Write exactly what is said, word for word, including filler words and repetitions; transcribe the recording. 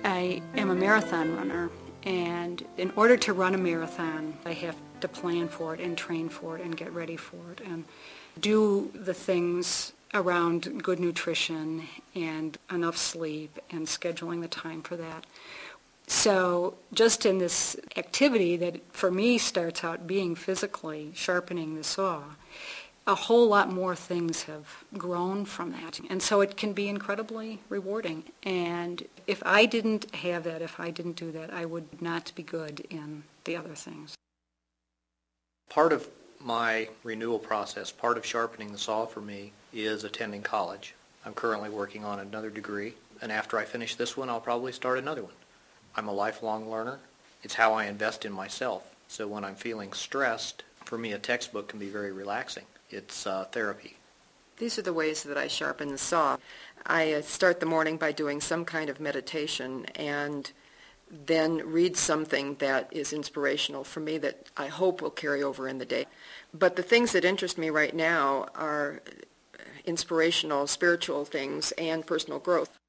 I am a marathon runner, and in order to run a marathon, I have to plan for it and train for it and get ready for it and do the things around good nutrition and enough sleep and scheduling the time for that. So just in this activity that for me starts out being physically sharpening the saw, a whole lot more things have grown from that. And so it can be incredibly rewarding. And if I didn't have that, if I didn't do that, I would not be good in the other things. Part of my renewal process, part of sharpening the saw for me is attending college. I'm currently working on another degree, and after I finish this one, I'll probably start another one. I'm a lifelong learner. It's how I invest in myself. So when I'm feeling stressed, for me a textbook can be very relaxing. It's uh, therapy. These are the ways that I sharpen the saw. I uh, start the morning by doing some kind of meditation and then read something that is inspirational for me that I hope will carry over in the day. But the things that interest me right now are inspirational, spiritual things and personal growth.